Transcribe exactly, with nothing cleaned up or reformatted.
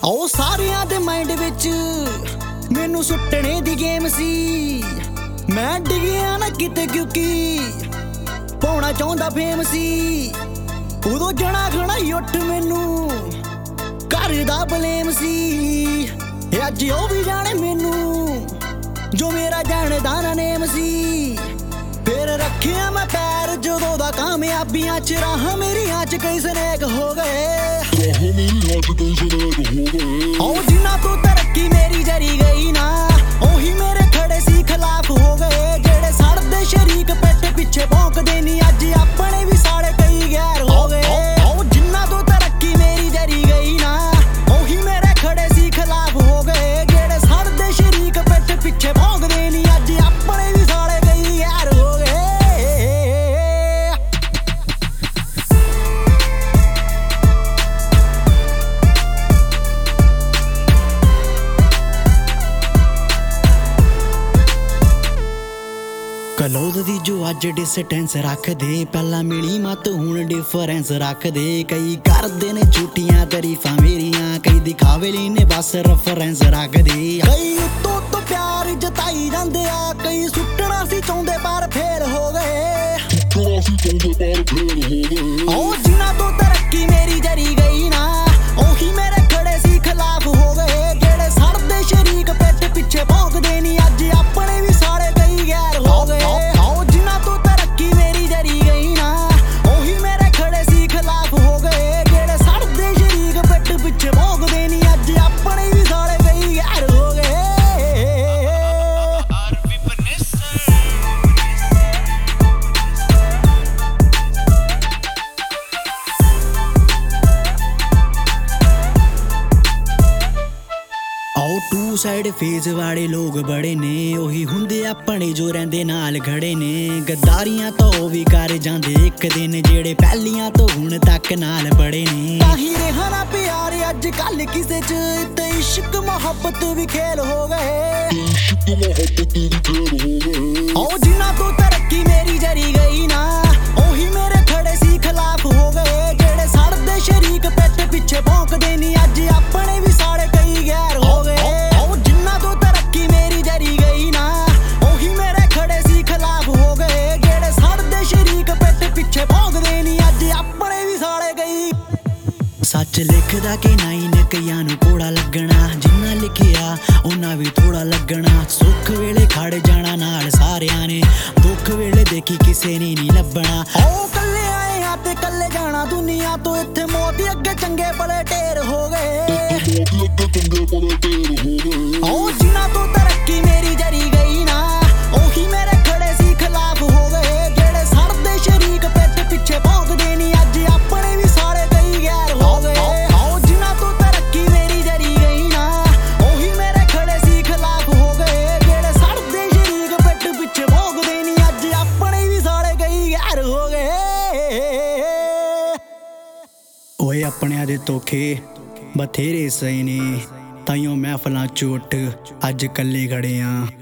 ਉਹ ਸਾਰਿਆਂ ਦੇ ਮਾਈਂਡ ਵਿੱਚ ਮੈਨੂੰ ਸੁੱਟਣੇ ਦੀ ਗੇਮ ਸੀ। ਮੈਂ ਡਿੱਗਿਆ ਨਾ ਕਿਤੇ ਕਿਉਂਕਿ ਪਾਉਣਾ ਚਾਹੁੰਦਾ ਫੇਮ ਸੀ। ਉਦੋਂ ਜਣਾ ਖਣਾ ਉੱਠ ਮੈਨੂੰ ਘਰ ਦਾ ਬਲੇਮ ਸੀ। ਅੱਜ ਉਹ ਵੀ ਜਾਣੇ ਮੈਨੂੰ ਜੋ ਮੇਰਾ ਜਾਣਦਾ ਨਾ ਨੇਮ ਸੀ। ਫਿਰ ਰੱਖਿਆ ਮੈਂ ਪੈਰ ਜਦੋਂ ਦਾ ਕਾਮਯਾਬੀਆਂ ਚ ਰਾਹ ਮੇਰੀਆਂ ਚ ਕਈ ਸਨੇਕ ਹੋ ਗਏ। ਉਹ ਜਿਨ੍ਹਾਂ ਤੋਂ ਤਰੱਕੀ ਮੇਰੀ ਜਰੀ ਗਈ ਨਾ ਉਹੀ ਮੇਰੇ ਖੜੇ ਸੀ ਖਿਲਾਫ ਹੋ ਗਏ। ਜਿਹੜੇ ਸੜਦੇ ਸ਼ਰੀਕ ਪਿੱਠ ਪਿੱਛੇ ਭੌਂਕਦੇ ਨੀ ਅੱਜ ਆਪਣੇ ਵੀ ਸਾਲੇ ਕਈ ਗੈਰ ਹੋ ਗਏ। ਉਹ ਜਿਨ੍ਹਾਂ ਤੋਂ ਤਰੱਕੀ ਮੇਰੀ ਜਰੀ ਗਈ ਨਾ ਉਹੀ ਮੇਰੇ ਖੜੇ ਸੀ ਖਿਲਾਫ ਹੋ ਗਏ। ਜਿਹੜੇ ਸੜਦੇ ਸ਼ਰੀਕ ਪਿੱਠ ਪਿੱਛੇ ਭੌਂਕਦੇ ਨੀ ਅੱਜ ਆਪਣੇ ਵੀ ਸਾਲੇ ਕਈ ਗੈਰ ਹੋ ਗਏ। ਕਲੋਜ਼ ਦੀ ਜੋ ਅੱਜ ਡਿਸਟੈਂਸ ਰੱਖਦੇ ਪਹਿਲਾਂ ਮਿਲੀ ਮਤ ਹੁਣ ਡਿਫਰੈਂਸ ਰੱਖਦੇ। ਕਈ ਕਰਦੇ ਨੇ ਝੂਠੀਆਂ ਤਾਰੀਫਾਂ ਮੇਰੀਆਂ ਕਈ ਦਿਖਾਵੇ ਲਈ ਨੇ ਬਸ ਰੈਫਰੈਂਸ ਰੱਖਦੇ। ਕਈ ਉੱਤੋਂ ਤੋਂ ਪਿਆਰ ਜਤਾਈ ਜਾਂਦੇ ਆ ਕਈ ਸੁੱਟਣਾ ਸੀ ਚਾਹੁੰਦੇ ਪਰ ਫੇਲ ਹੋ ਗਏ। ਉਹ ਜਿਨ੍ਹਾਂ ਤੋਂ ਤਰੱਕੀ ਮੇਰੀ ਜਰੀ ਗਈ ਨਾ ਉਹੀ ਮੇਰੇ ਖੜੇ ਸੀ ਖਿਲਾਫ ਹੋ ਗਏ। ਜਿਹੜੇ ਸੜਦੇ ਸ਼ਰੀਕ ਪਿੱਠ ਪਿੱਛੇ ਭੌਂਕਦੇ ਨੀ ਅੱਜ ਆਪਣੇ ਵੀ ਸਾਲੇ ਕਈ ਗੈਰ ਹੋ ਗਏ। ਟੂ ਸਾਈਡ ਫੇਸ ਵਾਲੇ ਲੋਕ ਬੜੇ ਨੇ ਉਹੀ ਹੁੰਦੇ ਆਪਣੇ ਜੋ ਰਹਿੰਦੇ ਨਾਲ ਖੜੇ ਨੇ। ਗੱਦਾਰੀਆਂ ਤਾਂ ਉਹ ਵੀ ਕਰ ਜਾਂਦੇ ਇੱਕ ਦਿਨ ਜਿਹੜੇ ਪਹਿਲੀਆਂ ਤੋਂ ਹੁਣ ਤੱਕ ਨਾਲ ਬੜੇ ਨੇ। ਤਾਹੀਂ ਰਿਹਾ ਨਾ ਪਿਆਰ ਅੱਜ ਕੱਲ ਕਿਸੇ ਚ ਤੇ ਇਸ਼ਕ ਮੁਹੱਬਤ ਵੀ ਖੇਲ ਹੋ ਗਏ। ਉਹ ਜਿਨ੍ਹਾਂ ਤੋਂ ਤਰੱਕੀ ਮੇਰੀ ਜਰੀ ਗਈ ਨਾ ਉਹੀ ਮੇਰੇ ਖੜੇ ਸੀ ਖਿਲਾਫ ਹੋ ਗਏ। ਜਿਹੜੇ ਸੜਦੇ ਸ਼ਰੀਕ ਪਿੱਠ ਪਿੱਛੇ ਭੌਂਕਦੇ ਨੀ ਅੱਜ ਆਪਣੇ ਵੀ ਸਾਲੇ ਕਈ ਗੈਰ ਹੋ ਗਏ। ਸੱਚ ਲਿਖਦਾ ਕਿ ਨਹੀਂ ਨੇ ਕਈਆਂ ਨੂੰ ਕੋੜਾ ਲੱਗਣਾ ਜਿੰਨਾ ਲਿਖਿਆ ਉਹਨਾਂ ਵੀ ਥੋੜਾ ਲੱਗਣਾ। ਸੁੱਖ ਵੇਲੇ ਖੜ ਜਾਣਾ ਨਾਲ ਸਾਰਿਆਂ ਨੇ ਦੁੱਖ ਵੇਲੇ ਦੇਖੀ ਕਿਸੇ ਨੇ ਨਹੀਂ ਲੱਭਣਾ। ਉਹ ਕੱਲੇ ਆਏ ਆ ਤੇ ਕੱਲੇ ਜਾਣਾ ਦੁਨੀਆ ਤੋਂ ਇੱਥੇ ਮੌਤ ਅੱਗੇ ਚੰਗੇ ਭਲੇ ਢੇਰ ਹੋ ਗਏ। ਉਹ ਜਿਨ੍ਹਾਂ ਤੋਂ ਤਰੱਕੀ ਮੇਰੀ ਜਰੀ ਗਈ ਨਾ ਉਹੀ ਮੇਰੇ ਖੜੇ ਸੀ ਖਿਲਾਫ ਹੋ ਗਏ। ਜਿਹੜੇ ਸੜਦੇ ਸ਼ਰੀਕ ਪਿੱਠ ਪਿੱਛੇ ਭੌਂਕਦੇ ਨੀ ਅੱਜ ਆਪਣੇ ਵੀ ਸਾਲੇ ਕਈ ਗੈਰ ਹੋ ਗਏ। ਓਏ ਆਪਣਿਆਂ ਦੇ ਧੋਖੇ ਬਥੇਰੇ ਸਹੀ ਨੇ ਤਾਈਓ ਮਹਿਫਲਾਂ ਚ ਉੱਠ ਅੱਜ ਕੱਲੇ ਖੜੇ ਆਂ।